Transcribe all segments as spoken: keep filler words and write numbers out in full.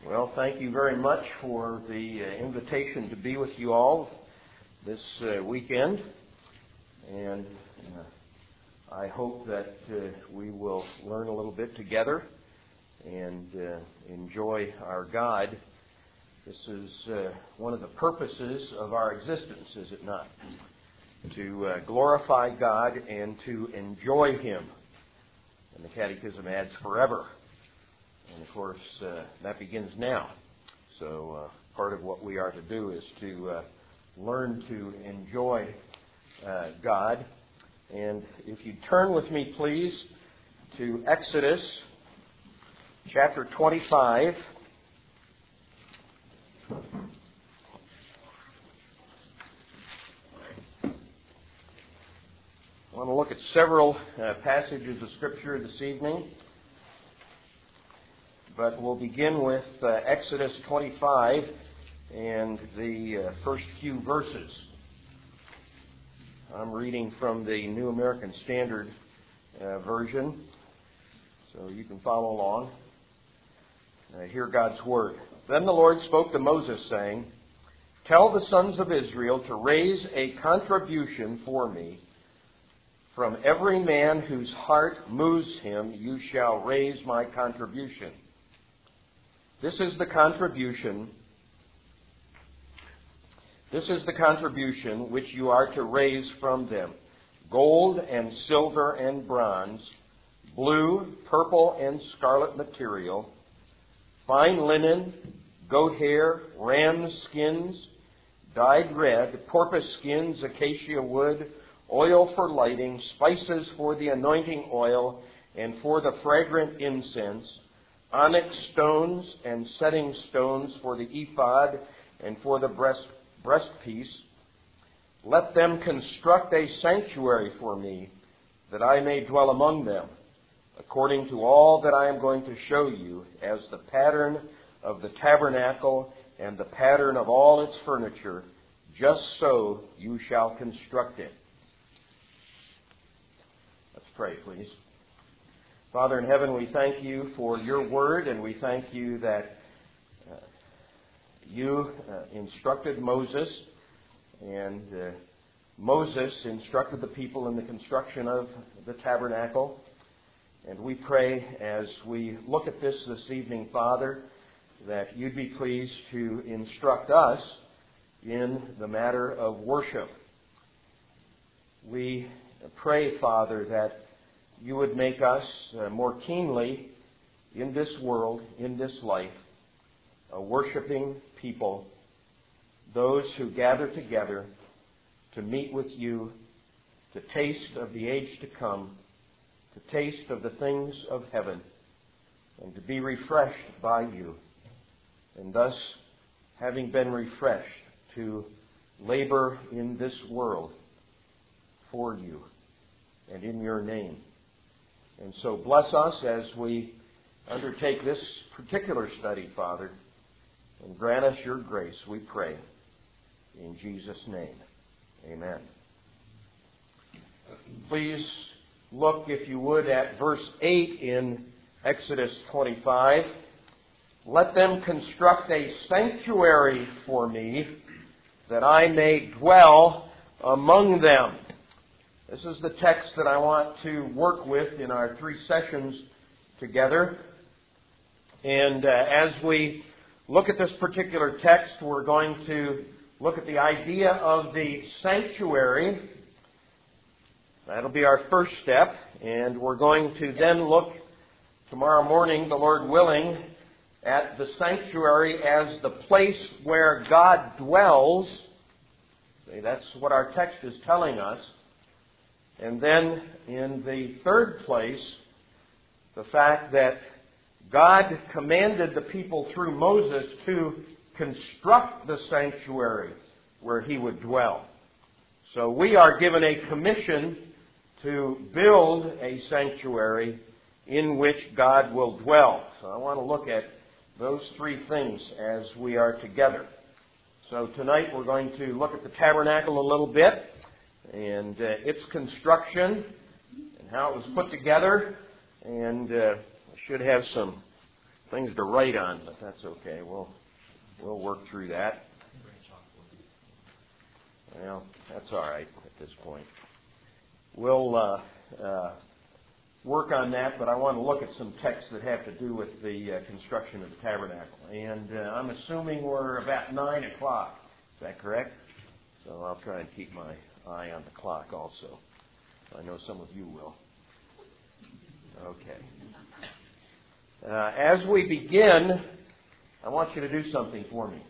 Well, thank you very much for the uh, invitation to be with you all this uh, weekend. And uh, I hope that uh, we will learn a little bit together and uh, enjoy our God. This is uh, one of the purposes of our existence, is it not? To uh, glorify God and to enjoy Him. And the Catechism adds forever. And of course, uh, that begins now. So uh, part of what we are to do is to uh, learn to enjoy uh, God. And if you turn with me, please, to Exodus chapter twenty-five. I want to look at several uh, passages of Scripture this evening. But we'll begin with uh, Exodus twenty-five and the uh, first few verses. I'm reading from the New American Standard uh, Version, so you can follow along. Uh, hear God's Word. Then the Lord spoke to Moses, saying, "Tell the sons of Israel to raise a contribution for me. From every man whose heart moves him, you shall raise my contribution. This is the contribution. This is the contribution which you are to raise from them: gold and silver and bronze, blue, purple, and scarlet material, fine linen, goat hair, ram skins, dyed red, porpoise skins, acacia wood, oil for lighting, spices for the anointing oil, and for the fragrant incense, onyx stones and setting stones for the ephod and for the breast breastpiece. Let them construct a sanctuary for me, that I may dwell among them, according to all that I am going to show you, as the pattern of the tabernacle and the pattern of all its furniture. Just so you shall construct it." Let's pray, please. Father in heaven, we thank you for your word, and we thank you that uh, you uh, instructed Moses, and uh, Moses instructed the people in the construction of the tabernacle. And we pray as we look at this this evening, Father, that you'd be pleased to instruct us in the matter of worship. We pray, Father, that you would make us uh, more keenly in this world, in this life, a worshiping people, those who gather together to meet with you, to taste of the age to come, to taste of the things of heaven, and to be refreshed by you. And thus, having been refreshed, to labor in this world for you and in your name. And so bless us as we undertake this particular study, Father, and grant us your grace, we pray. In Jesus' name, amen. Please look, if you would, at verse eight in Exodus twenty-five. "Let them construct a sanctuary for me, that I may dwell among them." This is the text that I want to work with in our three sessions together. And uh, as we look at this particular text, we're going to look at the idea of the sanctuary. That'll be our first step. And we're going to then look tomorrow morning, the Lord willing, at the sanctuary as the place where God dwells. See, that's what our text is telling us. And then in the third place, the fact that God commanded the people through Moses to construct the sanctuary where he would dwell. So we are given a commission to build a sanctuary in which God will dwell. So I want to look at those three things as we are together. So tonight we're going to look at the tabernacle a little bit, and uh, its construction, and how it was put together. And uh, I should have some things to write on, but that's okay. We'll we'll work through that. Well, that's all right at this point. We'll uh, uh, work on that, but I want to look at some texts that have to do with the uh, construction of the tabernacle. And uh, I'm assuming we're about nine o'clock. Is that correct? So I'll try and keep my eye on the clock also. I know some of you will. Okay. Uh, as we begin, I want you to do something for me.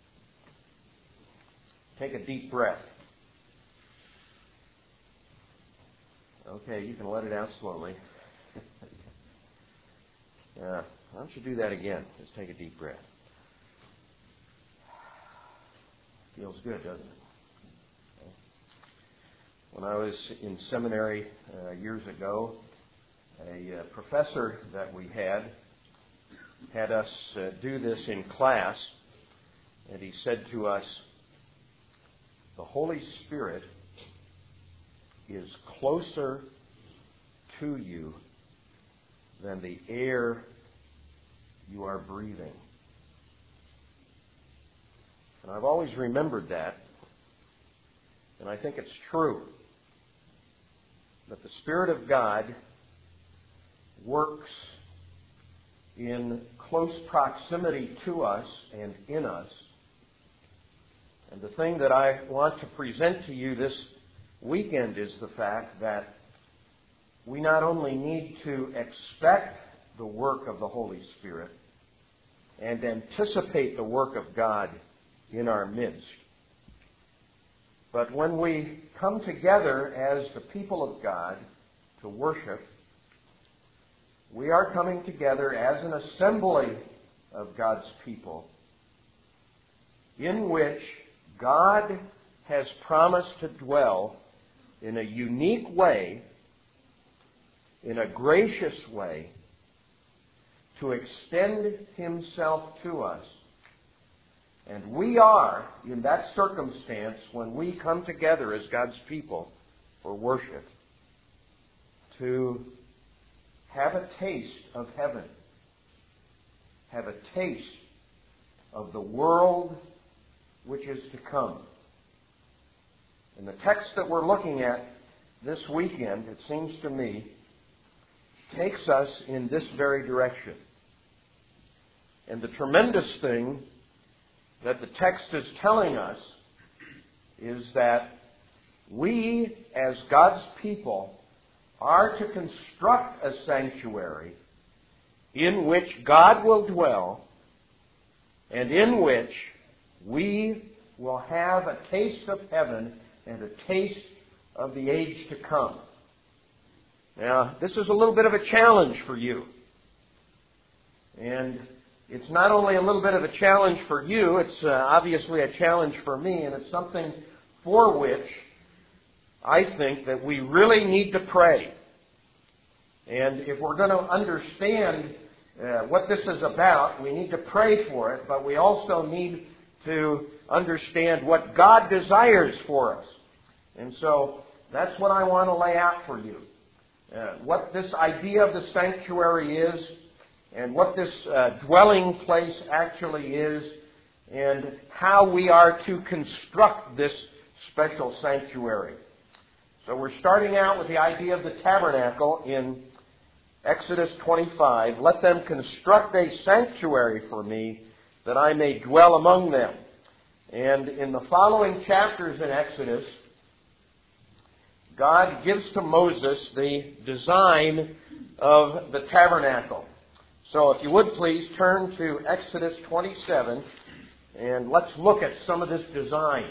Take a deep breath. Okay, you can let it out slowly. uh, why don't you do that again? Just take a deep breath. Feels good, doesn't it? When I was in seminary uh, years ago, a uh, professor that we had had us uh, do this in class, and he said to us, "The Holy Spirit is closer to you than the air you are breathing." And I've always remembered that, and I think it's true that the Spirit of God works in close proximity to us and in us. And the thing that I want to present to you this weekend is the fact that we not only need to expect the work of the Holy Spirit and anticipate the work of God in our midst, but when we come together as the people of God to worship, we are coming together as an assembly of God's people in which God has promised to dwell in a unique way, in a gracious way, to extend Himself to us. And we are, in that circumstance, when we come together as God's people for worship, to have a taste of heaven, have a taste of the world which is to come. And the text that we're looking at this weekend, it seems to me, takes us in this very direction. And the tremendous thing that the text is telling us is that we, as God's people, are to construct a sanctuary in which God will dwell and in which we will have a taste of heaven and a taste of the age to come. Now, this is a little bit of a challenge for you. And it's not only a little bit of a challenge for you, it's uh, obviously a challenge for me, and it's something for which I think that we really need to pray. And if we're going to understand uh, what this is about, we need to pray for it, but we also need to understand what God desires for us. And so that's what I want to lay out for you. Uh, what this idea of the sanctuary is, and what this uh, dwelling place actually is, and how we are to construct this special sanctuary. So we're starting out with the idea of the tabernacle in Exodus twenty-five. Let them construct a sanctuary for me, that I may dwell among them. And in the following chapters in Exodus, God gives to Moses the design of the tabernacle. So if you would please turn to Exodus twenty-seven, and let's look at some of this design.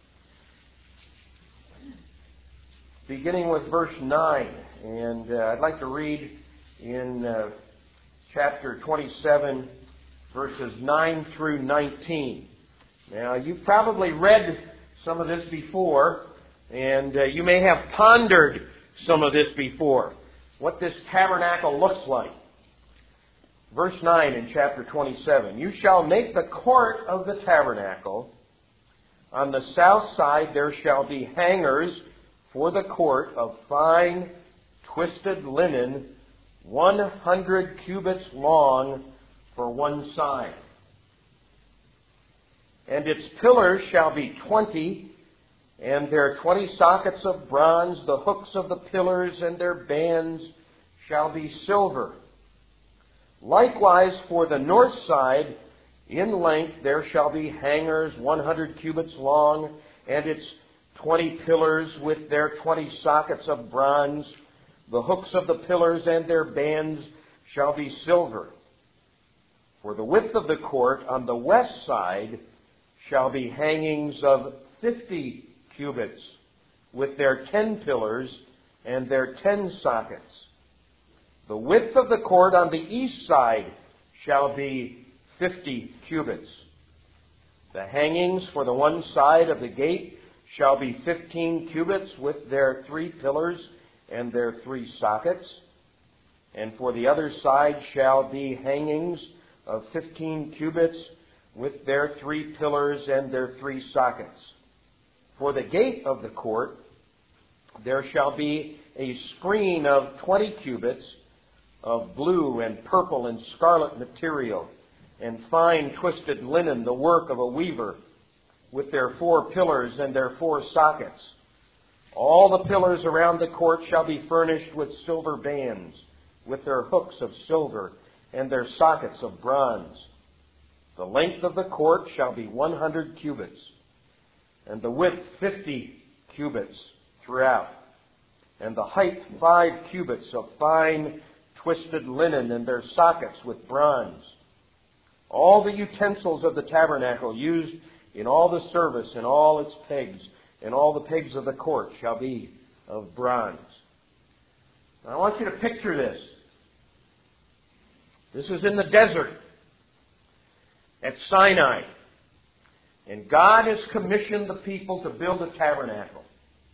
Beginning with verse nine, and uh, I'd like to read in uh, chapter twenty-seven, verses nine through nineteen. Now, you've probably read some of this before, and uh, you may have pondered some of this before, what this tabernacle looks like. Verse nine in chapter twenty-seven, "You shall make the court of the tabernacle. On the south side there shall be hangers for the court of fine twisted linen, one hundred cubits long, for one side. And its pillars shall be twenty, and their twenty sockets of bronze, the hooks of the pillars and their bands shall be silver. Likewise for the north side, in length there shall be hangers one hundred cubits long, and its twenty pillars with their twenty sockets of bronze. The hooks of the pillars and their bands shall be silver. For the width of the court on the west side shall be hangings of fifty cubits, with their ten pillars and their ten sockets. The width of the court on the east side shall be fifty cubits. The hangings for the one side of the gate shall be fifteen cubits, with their three pillars and their three sockets. And for the other side shall be hangings of fifteen cubits, with their three pillars and their three sockets. For the gate of the court there shall be a screen of twenty cubits of blue and purple and scarlet material, and fine twisted linen, the work of a weaver, with their four pillars and their four sockets. All the pillars around the court shall be furnished with silver bands, with their hooks of silver and their sockets of bronze. The length of the court shall be one hundred cubits, and the width fifty cubits throughout, and the height five cubits of fine twisted linen, and their sockets with bronze. All the utensils of the tabernacle used in all the service, and all its pegs, and all the pegs of the court shall be of bronze. Now I want you to picture this. This is in the desert at Sinai. And God has commissioned the people to build a tabernacle.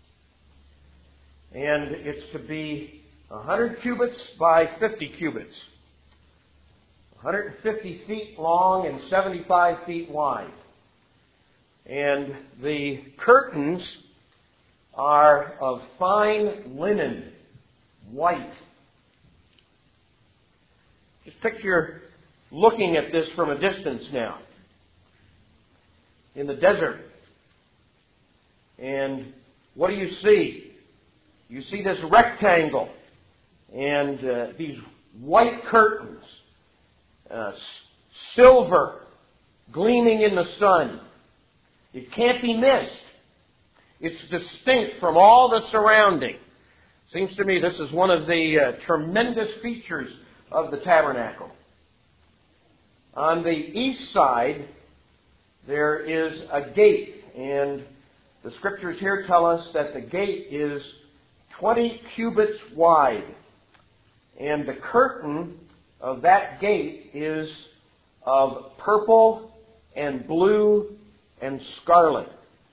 And it's to be one hundred cubits by fifty cubits. one hundred fifty feet long and seventy-five feet wide. And the curtains are of fine linen, white. Just picture looking at this from a distance now. In the desert. And what do you see? You see this rectangle and uh, these white curtains, uh, silver gleaming in the sun. It can't be missed. It's distinct from all the surrounding. Seems to me this is one of the uh, tremendous features of the tabernacle. On the east side, there is a gate, and the scriptures here tell us that the gate is twenty cubits wide, and the curtain of that gate is of purple and blue and scarlet.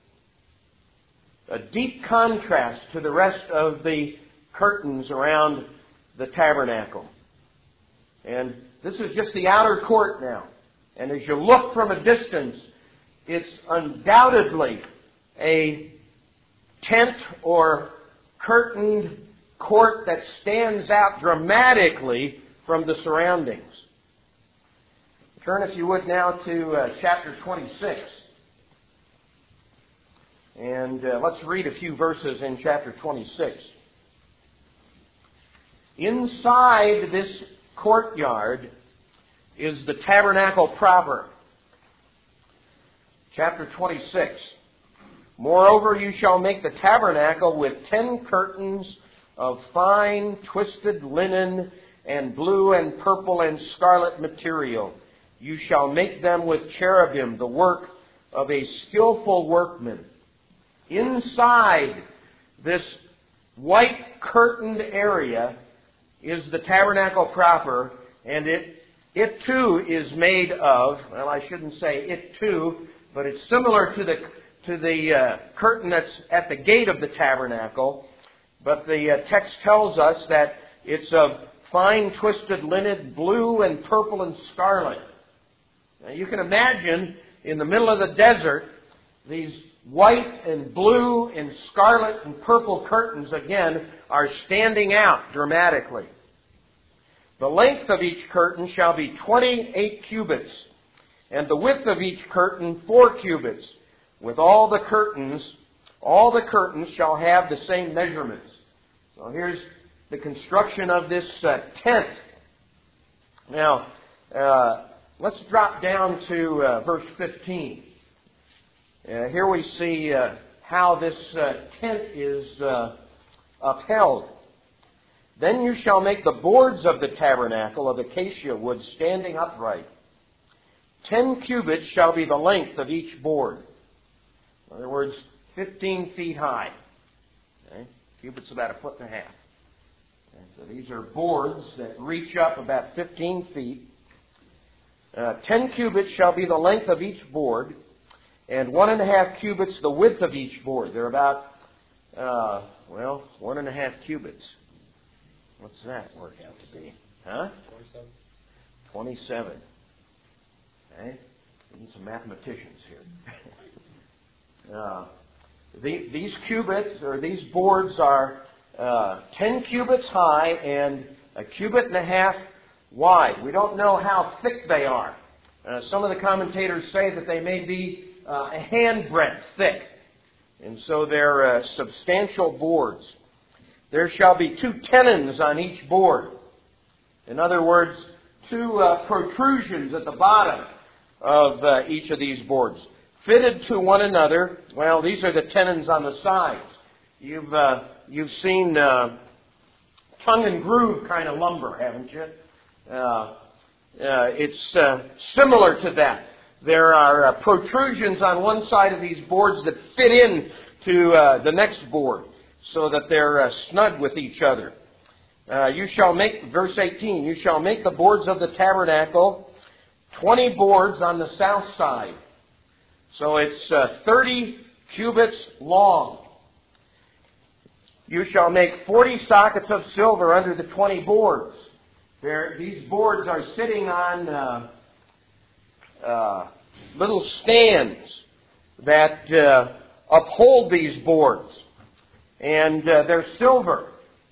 A deep contrast to the rest of the curtains around the tabernacle. And this is just the outer court now. And as you look from a distance, it's undoubtedly a tent or curtained court that stands out dramatically from the surroundings. Turn, if you would, now to uh, chapter twenty-six. And uh, let's read a few verses in chapter twenty-six. Inside this courtyard is the tabernacle proper. Chapter twenty-six. Moreover, you shall make the tabernacle with ten curtains of fine twisted linen and blue and purple and scarlet material. You shall make them with cherubim, the work of a skillful workman. Inside this white curtained area is the tabernacle proper, and it it too is made of, well, I shouldn't say it too, but it's similar to the to the uh, curtain that's at the gate of the tabernacle. But the uh, text tells us that it's of fine twisted linen, blue and purple and scarlet. Now you can imagine in the middle of the desert, these white and blue and scarlet and purple curtains, again, are standing out dramatically. The length of each curtain shall be twenty-eight cubits, and the width of each curtain four cubits. With all the curtains, all the curtains shall have the same measurements. So here's the construction of this uh, tent. Now, uh, let's drop down to uh, verse fifteen. Uh, here we see uh, how this uh, tent is uh, upheld. Then you shall make the boards of the tabernacle of acacia wood standing upright. Ten cubits shall be the length of each board. In other words, fifteen feet high. Okay? Cubits about a foot and a half. Okay? So these are boards that reach up about fifteen feet. Uh, ten cubits shall be the length of each board, and one and a half cubits the width of each board. They're about, uh, well, one and a half cubits. What's that work out to be? Huh? twenty-seven. twenty-seven. Okay? We need some mathematicians here. uh, the, these cubits, or these boards, are uh, ten cubits high and a cubit and a half wide. We don't know how thick they are. Uh, some of the commentators say that they may be uh, a handbreadth thick. And so they're uh, substantial boards. There shall be two tenons on each board. In other words, two uh, protrusions at the bottom of uh, each of these boards, fitted to one another. Well, these are the tenons on the sides. You've uh, you've seen uh, tongue and groove kind of lumber, haven't you? Uh, uh, it's uh, similar to that. There are uh, protrusions on one side of these boards that fit in to uh, the next board, so that they're uh, snug with each other. Uh, you shall make, verse eighteen, you shall make the boards of the tabernacle twenty boards on the south side. So it's uh, thirty cubits long. You shall make forty sockets of silver under the twenty boards. There, these boards are sitting on uh, uh, little stands that uh, uphold these boards. And uh, they're silver.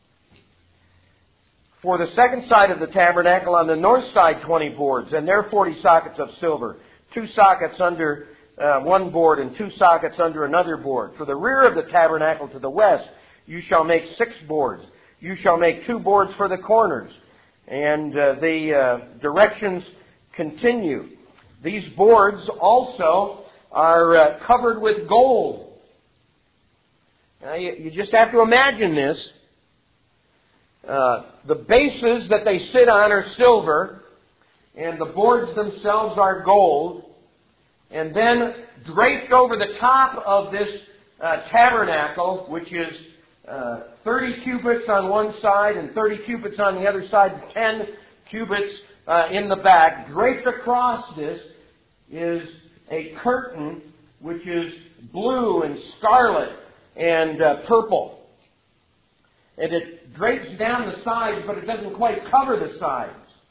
For the second side of the tabernacle, on the north side, twenty boards, and they're forty sockets of silver. Two sockets under uh, one board and two sockets under another board. For the rear of the tabernacle to the west, you shall make six boards. You shall make two boards for the corners. And uh, the uh, directions continue. These boards also are uh, covered with gold. Now, you, you just have to imagine this. Uh, the bases that they sit on are silver, and the boards themselves are gold. And then draped over the top of this uh, tabernacle, which is uh, thirty cubits on one side and thirty cubits on the other side, ten cubits uh, in the back, draped across this is a curtain which is blue and scarlet and uh, purple. And it drapes down the sides, but it doesn't quite cover the sides.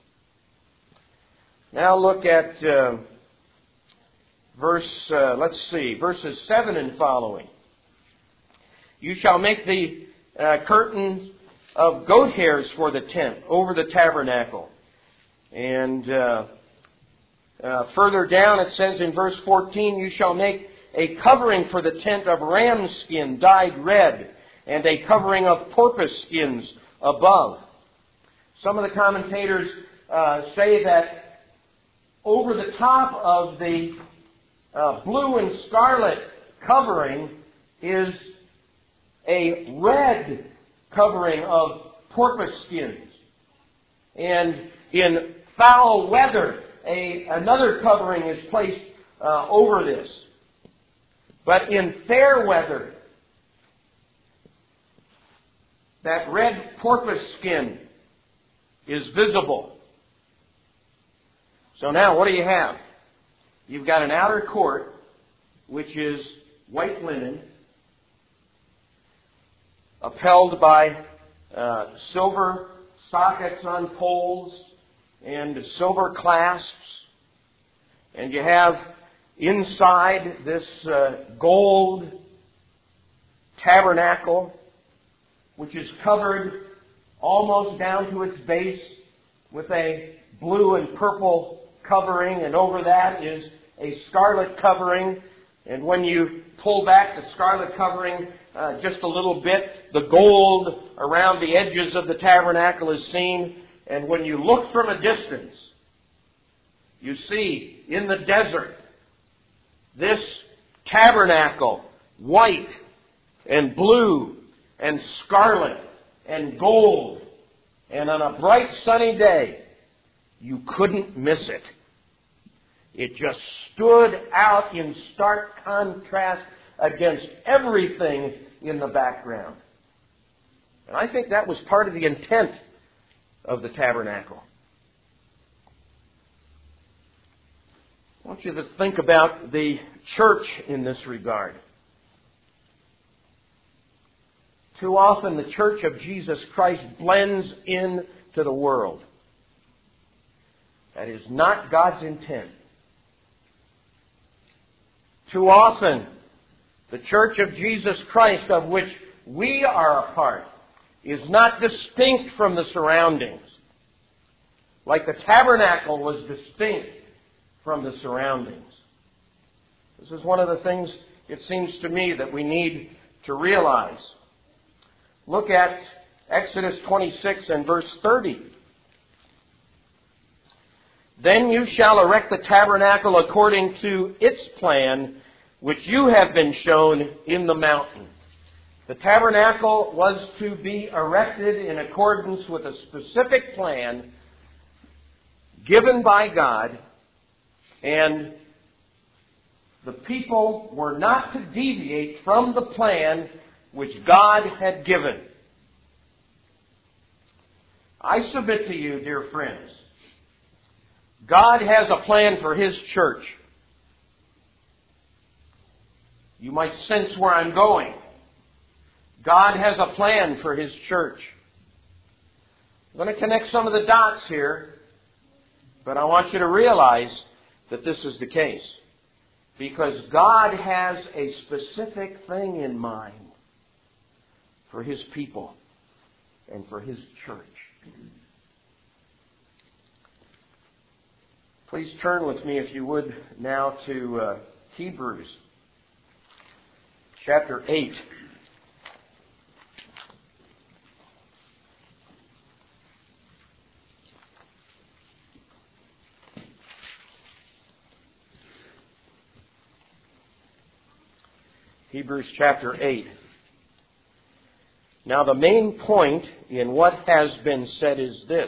Now look at uh, verse, uh, let's see, verses seven and following. You shall make the uh, curtain of goat hairs for the tent over the tabernacle. And uh, uh, further down it says in verse fourteen, you shall make a covering for the tent of ram skin dyed red, and a covering of porpoise skins above. Some of the commentators uh, say that over the top of the uh, blue and scarlet covering is a red covering of porpoise skins. And in foul weather, a, another covering is placed uh, over this. But in fair weather, that red porpoise skin is visible. So now, what do you have? You've got an outer court, which is white linen, upheld by uh, silver sockets on poles and silver clasps. And you have inside this uh, gold tabernacle, which is covered almost down to its base with a blue and purple covering, and over that is a scarlet covering. And when you pull back the scarlet covering uh, just a little bit, the gold around the edges of the tabernacle is seen. And when you look from a distance, you see in the desert this tabernacle, white and blue and scarlet and gold. And on a bright sunny day, you couldn't miss it. It just stood out in stark contrast against everything in the background. And I think that was part of the intent of the tabernacle. I want you to think about the church in this regard. Too often the church of Jesus Christ blends into the world. That is not God's intent. Too often the church of Jesus Christ, of which we are a part, is not distinct from the surroundings. Like the tabernacle was distinct from the surroundings. This is one of the things, it seems to me, that we need to realize. Look at Exodus twenty-six and verse thirty. Then you shall erect the tabernacle according to its plan, which you have been shown in the mountain. The tabernacle was to be erected in accordance with a specific plan given by God, and the people were not to deviate from the plan which God had given. I submit to you, dear friends, God has a plan for His church. You might sense where I'm going. God has a plan for His church. I'm going to connect some of the dots here, but I want you to realize that this is the case. Because God has a specific thing in mind for His people and for His church. Please turn with me, if you would, now to uh, Hebrews chapter eight. Hebrews chapter eight. Now the main point in what has been said is this.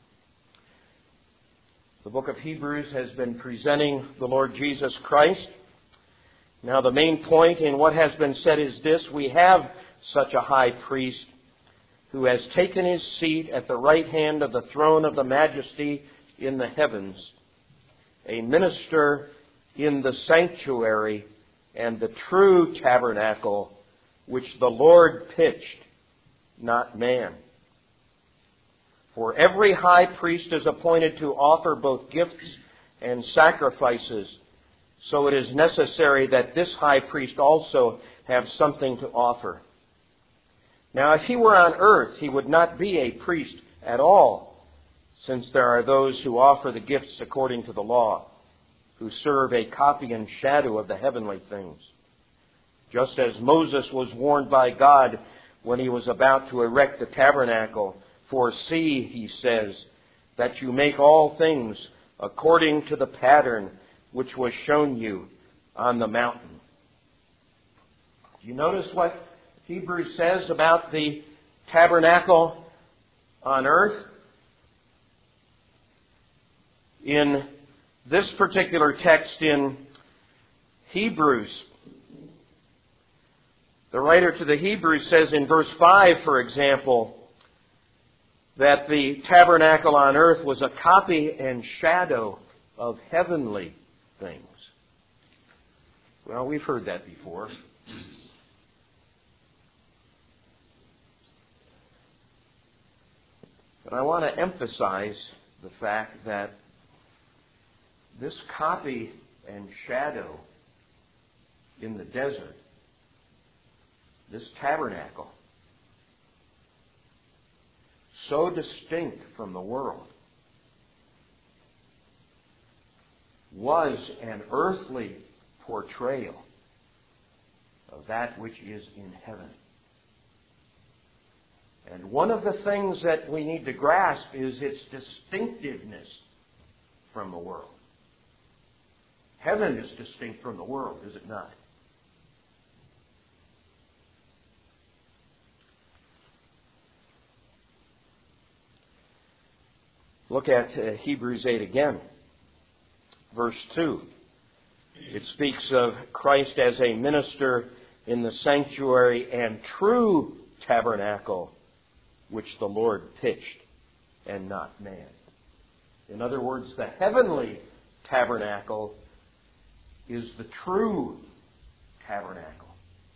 The book of Hebrews has been presenting the Lord Jesus Christ. Now the main point in what has been said is this. We have such a high priest who has taken his seat at the right hand of the throne of the majesty in the heavens, a minister in the sanctuary and the true tabernacle which the Lord pitched, not man. For every high priest is appointed to offer both gifts and sacrifices, so it is necessary that this high priest also have something to offer. Now, if he were on earth, he would not be a priest at all, since there are those who offer the gifts according to the law, who serve a copy and shadow of the heavenly things. Just as Moses was warned by God when he was about to erect the tabernacle, for see, he says, that you make all things according to the pattern which was shown you on the mountain. Do you notice what Hebrews says about the tabernacle on earth? In this particular text in Hebrews, the writer to the Hebrews says in verse five, for example, that the tabernacle on earth was a copy and shadow of heavenly things. Well, we've heard that before. But I want to emphasize the fact that this copy and shadow in the desert, this tabernacle, so distinct from the world, was an earthly portrayal of that which is in heaven. And one of the things that we need to grasp is its distinctiveness from the world. Heaven is distinct from the world, is it not? Look at uh, Hebrews eight again, verse two. It speaks of Christ as a minister in the sanctuary and true tabernacle, which the Lord pitched, and not man. In other words, the heavenly tabernacle is the true tabernacle.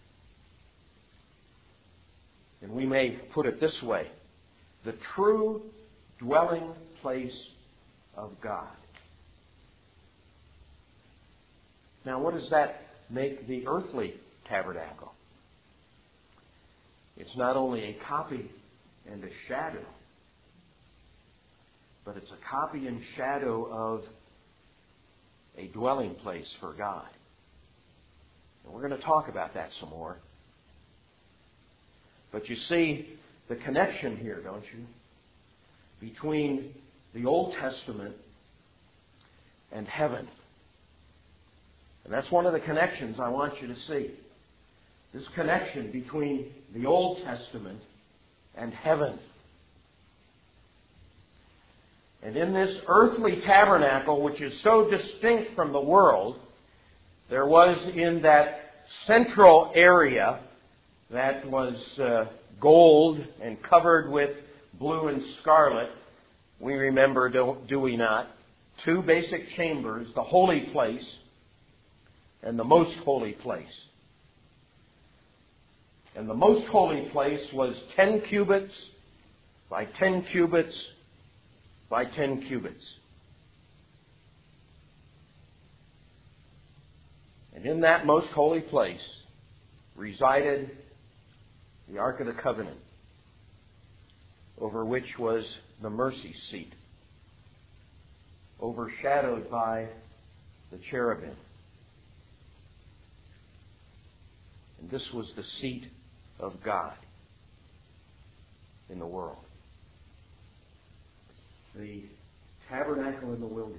And we may put it this way: the true dwelling place of God. Now, what does that make the earthly tabernacle? It's not only a copy and a shadow, but it's a copy and shadow of a dwelling place for God. And we're going to talk about that some more. But you see the connection here, don't you? Between the Old Testament and heaven. And that's one of the connections I want you to see. This connection between the Old Testament and heaven. And in this earthly tabernacle, which is so distinct from the world, there was in that central area that was uh, gold and covered with blue and scarlet, we remember, do, do we not, two basic chambers, the holy place and the most holy place. And the most holy place was ten cubits by ten cubits by ten cubits. And in that most holy place resided the Ark of the Covenant, over which was the mercy seat, overshadowed by the cherubim. And this was the seat of God in the world. The tabernacle in the wilderness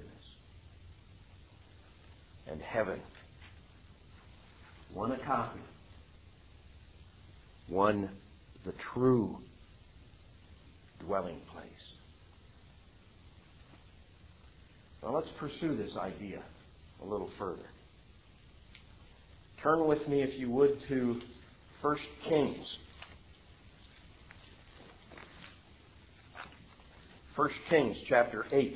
and heaven. One a copy. One the true dwelling place. Now let's pursue this idea a little further. Turn with me, if you would, to First Kings. First Kings chapter eight.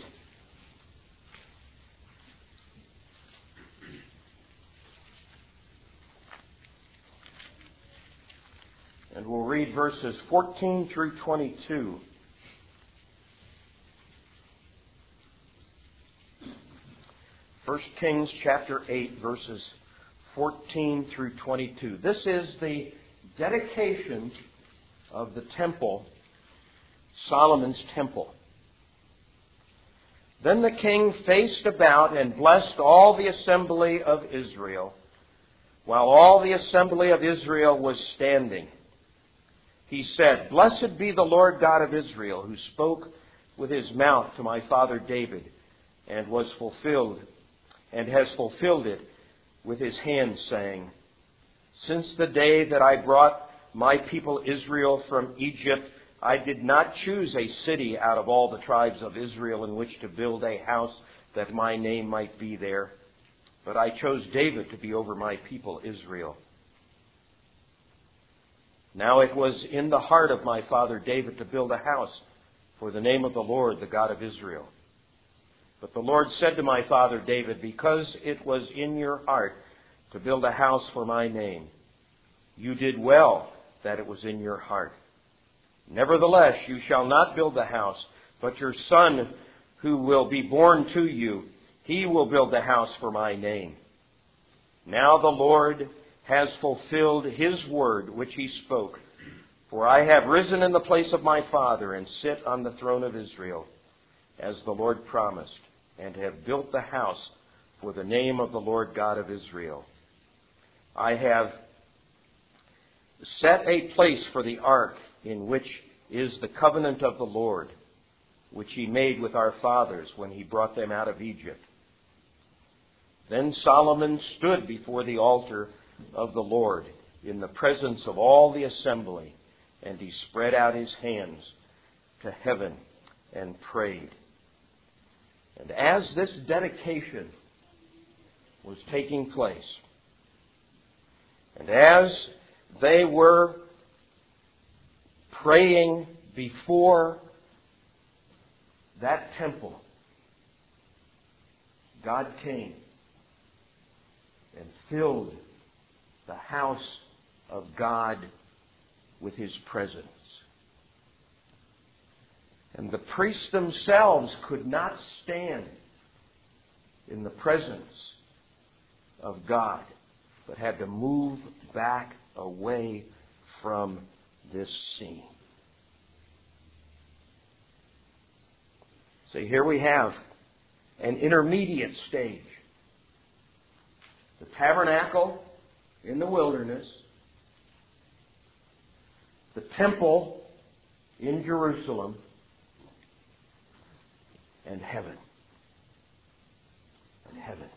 And we'll read verses fourteen through twenty-two. First Kings chapter eight, verses fourteen through twenty-two. This is the dedication of the temple, Solomon's temple. Then the king faced about and blessed all the assembly of Israel, while all the assembly of Israel was standing. He said, "Blessed be the Lord God of Israel, who spoke with his mouth to my father David, and was fulfilled, and has fulfilled it with his hand, saying, Since the day that I brought my people Israel from Egypt, I did not choose a city out of all the tribes of Israel in which to build a house that my name might be there, but I chose David to be over my people Israel. Now it was in the heart of my father David to build a house for the name of the Lord, the God of Israel. But the Lord said to my father David, Because it was in your heart to build a house for my name, you did well that it was in your heart. Nevertheless, you shall not build the house, but your son who will be born to you, he will build the house for my name. Now the Lord has fulfilled his word which he spoke. For I have risen in the place of my father and sit on the throne of Israel, as the Lord promised, and have built the house for the name of the Lord God of Israel. I have set a place for the ark in which is the covenant of the Lord, which he made with our fathers when he brought them out of Egypt. Then Solomon stood before the altar of the Lord in the presence of all the assembly, and he spread out his hands to heaven and prayed. And as this dedication was taking place, and as they were praying before that temple, God came and filled the house of God with his presence. And the priests themselves could not stand in the presence of God, but had to move back away from this scene. So here we have an intermediate stage. The tabernacle in the wilderness, the temple in Jerusalem, and heaven. And heaven.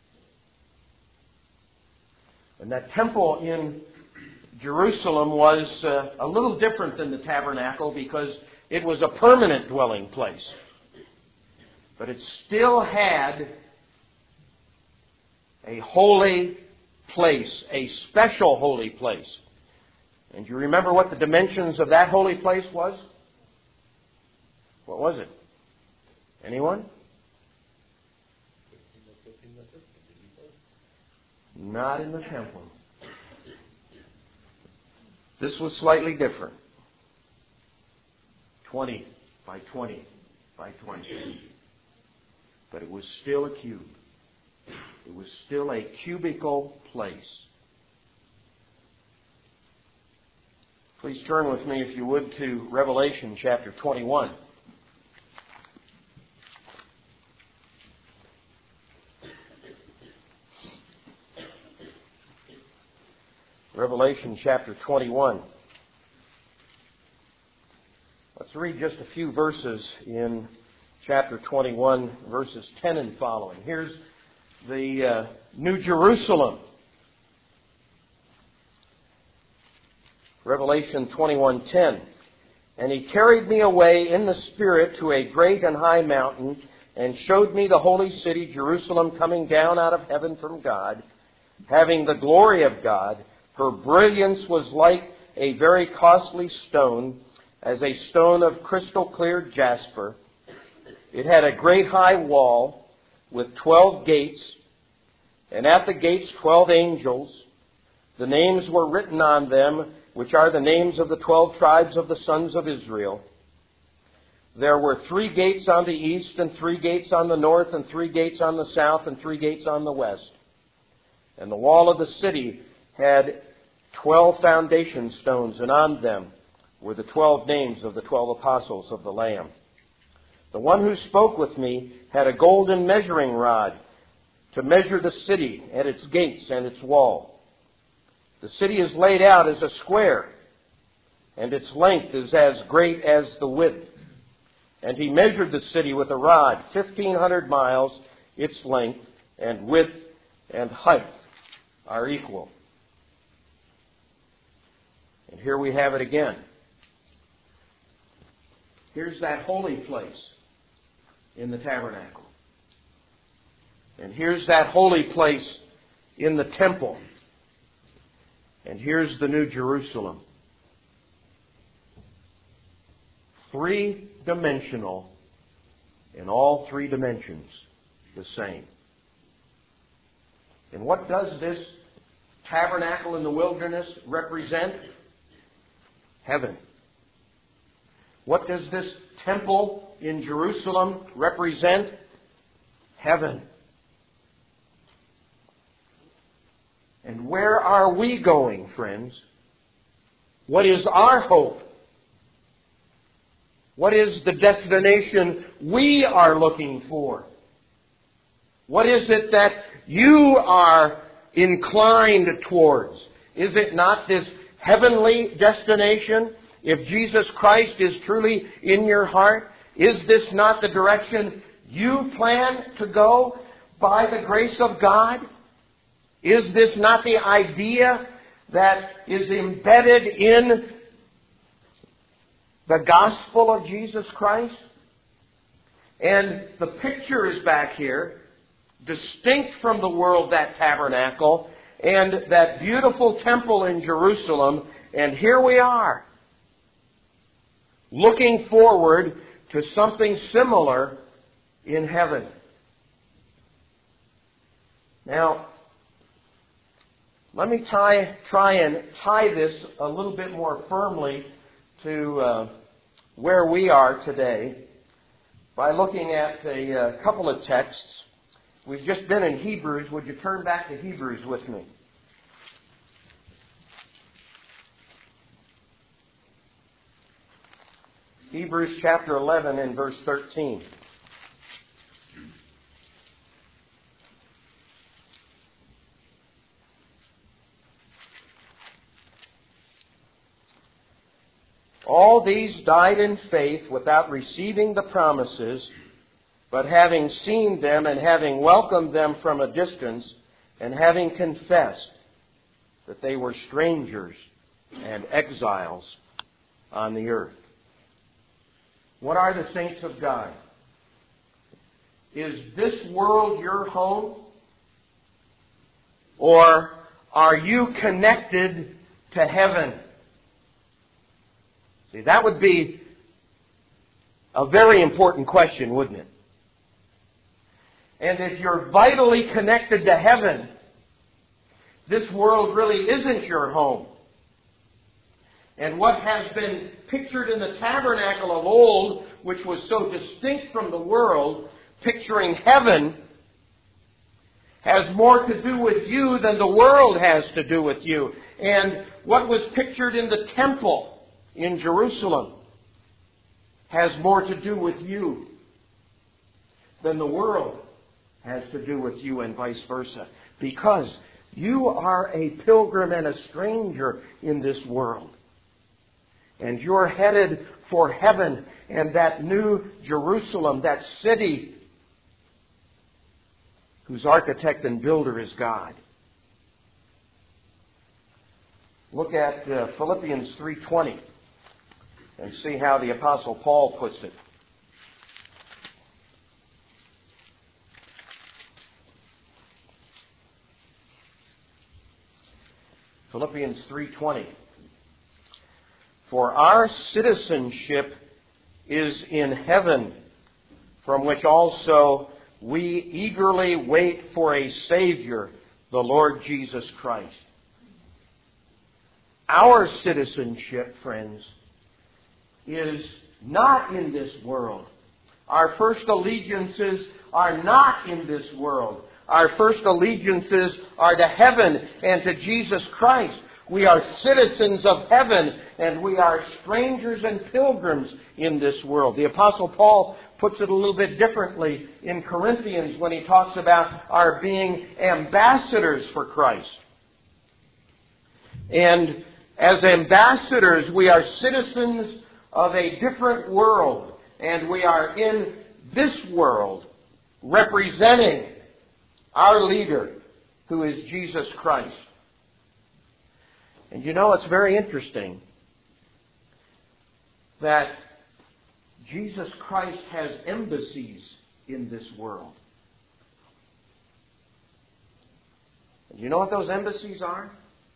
And that temple in Jerusalem was uh, a little different than the tabernacle because it was a permanent dwelling place. But it still had a holy place, a special holy place. And you remember what the dimensions of that holy place was? What was it? Anyone? Not in the temple. This was slightly different. twenty by twenty by twenty. But it was still a cube. It was still a cubical place. Please turn with me, if you would, to Revelation chapter twenty-one. Revelation chapter twenty-one. Let's read just a few verses in chapter twenty-one, verses ten and following. Here's the uh, New Jerusalem. Revelation twenty-one ten. And he carried me away in the Spirit to a great and high mountain, and showed me the holy city, Jerusalem, coming down out of heaven from God, having the glory of God. Her brilliance was like a very costly stone, as a stone of crystal clear jasper. It had a great high wall with twelve gates, and at the gates twelve angels. The names were written on them, which are the names of the twelve tribes of the sons of Israel. There were three gates on the east, and three gates on the north, and three gates on the south, and three gates on the west. And the wall of the city had twelve foundation stones, and on them were the twelve names of the twelve apostles of the Lamb. The one who spoke with me had a golden measuring rod to measure the city and its gates and its wall. The city is laid out as a square, and its length is as great as the width. And he measured the city with a rod, fifteen hundred miles, its length and width and height are equal. And here we have it again. Here's that holy place in the tabernacle. And here's that holy place in the temple. And here's the New Jerusalem. Three-dimensional, in all three dimensions, the same. And what does this tabernacle in the wilderness represent? Heaven. What does this temple in Jerusalem represent? Heaven. And where are we going, friends? What is our hope? What is the destination we are looking for? What is it that you are inclined towards? Is it not this heavenly destination? If Jesus Christ is truly in your heart, is this not the direction you plan to go by the grace of God? Is this not the idea that is embedded in the gospel of Jesus Christ? And the picture is back here, distinct from the world, that tabernacle and that beautiful temple in Jerusalem. And here we are, looking forward to something similar in heaven. Now, let me tie, try and tie this a little bit more firmly to uh, where we are today by looking at a uh, couple of texts. We've just been in Hebrews. Would you turn back to Hebrews with me? Hebrews chapter eleven and verse thirteen. All these died in faith without receiving the promises, but having seen them and having welcomed them from a distance, and having confessed that they were strangers and exiles on the earth. What are the saints of God? Is this world your home? Or are you connected to heaven? See, that would be a very important question, wouldn't it? And if you're vitally connected to heaven, this world really isn't your home. And what has been pictured in the tabernacle of old, which was so distinct from the world, picturing heaven, has more to do with you than the world has to do with you. And what was pictured in the temple in Jerusalem has more to do with you than the world has to do with you, and vice versa. Because you are a pilgrim and a stranger in this world. And you're headed for heaven and that new Jerusalem, that city whose architect and builder is God. Look at uh, Philippians three twenty and see how the Apostle Paul puts it. Philippians three twenty. For our citizenship is in heaven, from which also we eagerly wait for a Savior, the Lord Jesus Christ. Our citizenship, friends, is not in this world. Our first allegiances are not in this world. Our first allegiances are to heaven and to Jesus Christ. We are citizens of heaven, and we are strangers and pilgrims in this world. The Apostle Paul puts it a little bit differently in Corinthians when he talks about our being ambassadors for Christ. And as ambassadors, we are citizens of a different world, and we are in this world representing our leader, who is Jesus Christ. And you know, it's very interesting that Jesus Christ has embassies in this world. And you know what those embassies are?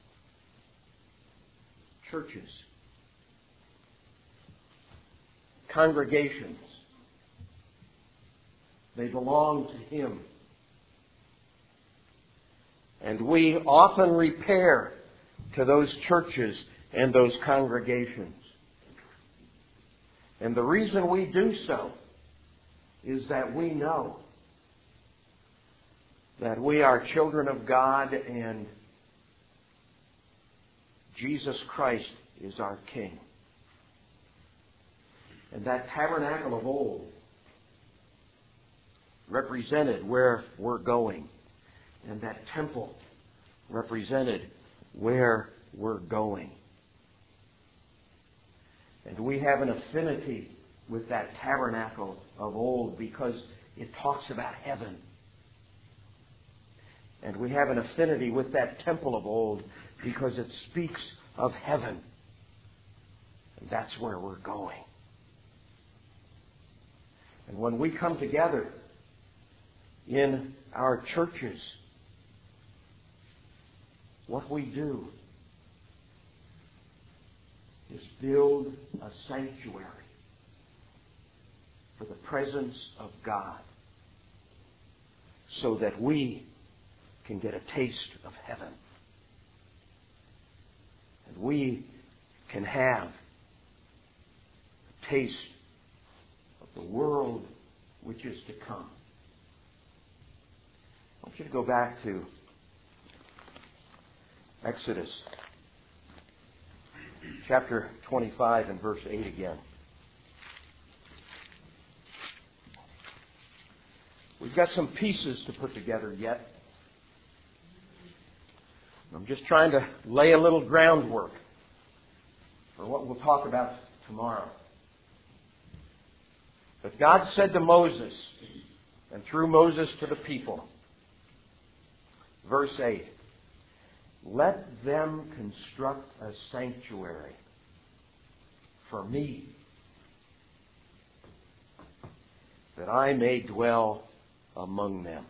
Churches. Congregations. They belong to Him. And we often repair to those churches and those congregations. And the reason we do so is that we know that we are children of God and Jesus Christ is our King. And that tabernacle of old represented where we're going. And that temple represented where we're going. And we have an affinity with that tabernacle of old because it talks about heaven. And we have an affinity with that temple of old because it speaks of heaven. And that's where we're going. And when we come together in our churches, what we do is build a sanctuary for the presence of God so that we can get a taste of heaven. And we can have a taste of the world which is to come. I want you to go back to Exodus chapter twenty-five and verse eight again. We've got some pieces to put together yet. I'm just trying to lay a little groundwork for what we'll talk about tomorrow. But God said to Moses, and through Moses to the people, verse eight, let them construct a sanctuary for me, that I may dwell among them.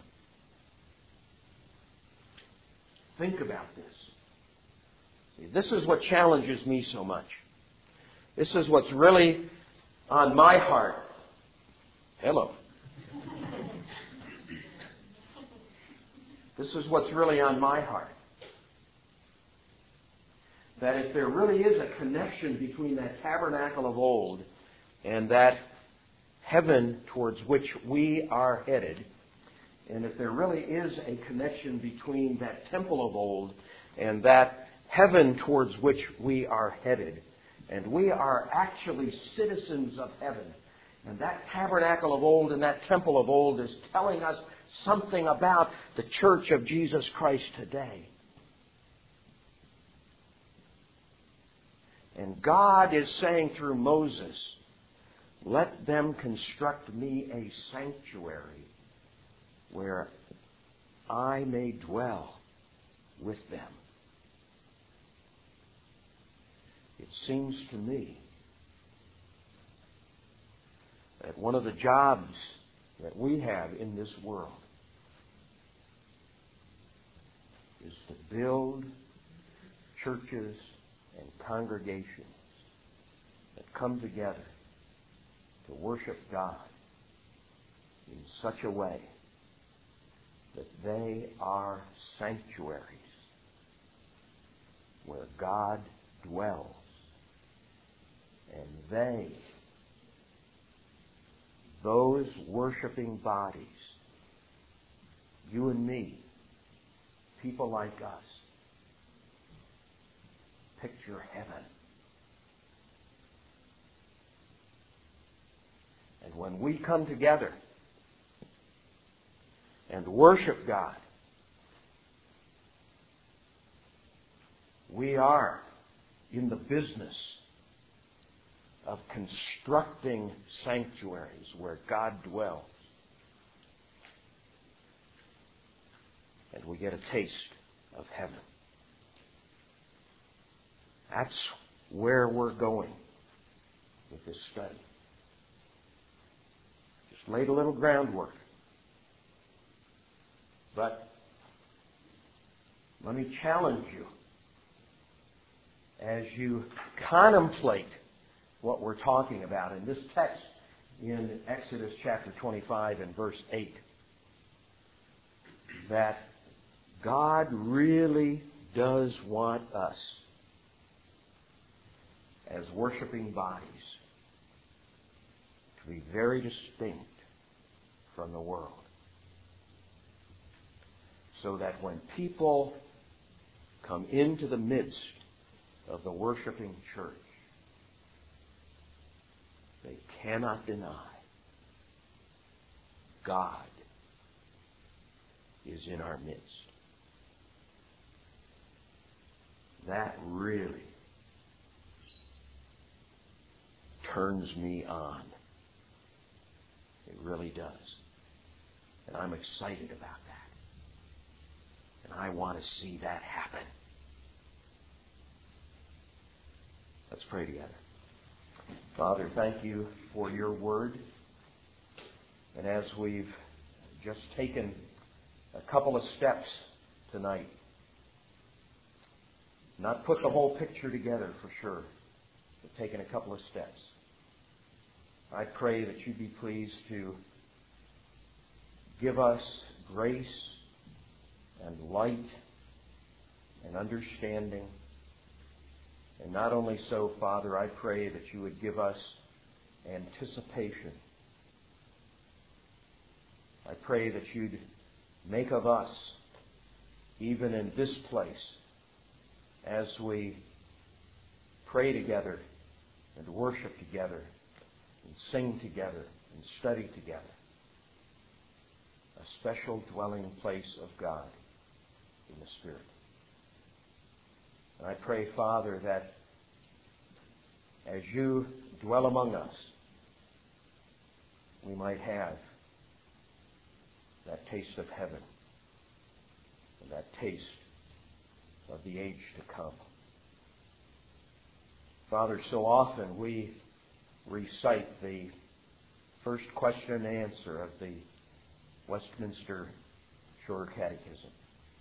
Think about this. See, this is what challenges me so much. This is what's really on my heart. Hello. This is what's really on my heart. That if there really is a connection between that tabernacle of old and that heaven towards which we are headed, and if there really is a connection between that temple of old and that heaven towards which we are headed, and we are actually citizens of heaven, and that tabernacle of old and that temple of old is telling us something about the church of Jesus Christ today. And God is saying through Moses, let them construct me a sanctuary where I may dwell with them. It seems to me that one of the jobs that we have in this world is to build churches and congregations that come together to worship God in such a way that they are sanctuaries where God dwells, and they, those worshiping bodies, you and me, people like us, picture heaven. And when we come together and worship God, we are in the business of constructing sanctuaries where God dwells. And we get a taste of heaven. That's where we're going with this study. Just laid a little groundwork. But let me challenge you as you contemplate what we're talking about in this text in Exodus chapter twenty-five and verse eight, that God really does want us as worshiping bodies to be very distinct from the world, so that when people come into the midst of the worshiping church, they cannot deny God is in our midst. That really turns me on. It really does. And I'm excited about that. And I want to see that happen. Let's pray together. Father, thank you for your word. And as we've just taken a couple of steps tonight, not put the whole picture together for sure, but taken a couple of steps, I pray that you'd be pleased to give us grace and light and understanding. And not only so, Father, I pray that you would give us anticipation. I pray that you'd make of us, even in this place, as we pray together and worship together and sing together and study together, a special dwelling place of God in the Spirit. And I pray, Father, that as you dwell among us, we might have that taste of heaven and that taste of the age to come. Father, so often we recite the first question and answer of the Westminster Shorter Catechism,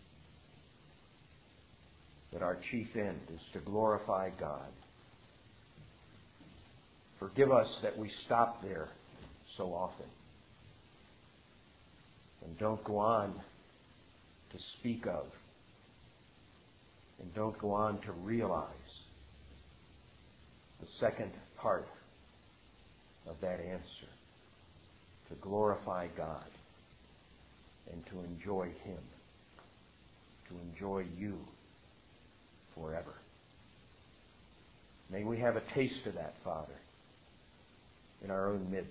that our chief end is to glorify God. Forgive us that we stop there so often and don't go on to speak of and don't go on to realize the second part of that answer, to glorify God and to enjoy Him, to enjoy you forever. May we have a taste of that, Father, in our own midst.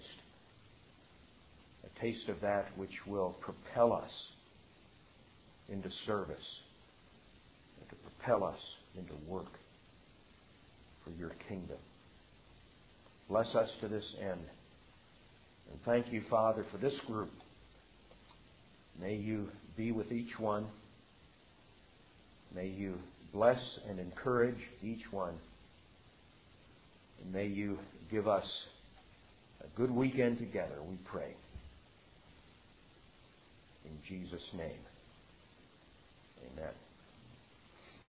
A taste of that which will propel us into service and to propel us into work for your kingdom. Bless us to this end. And thank you, Father, for this group. May you be with each one. May you bless and encourage each one. And may you give us a good weekend together, we pray. In Jesus' name, amen.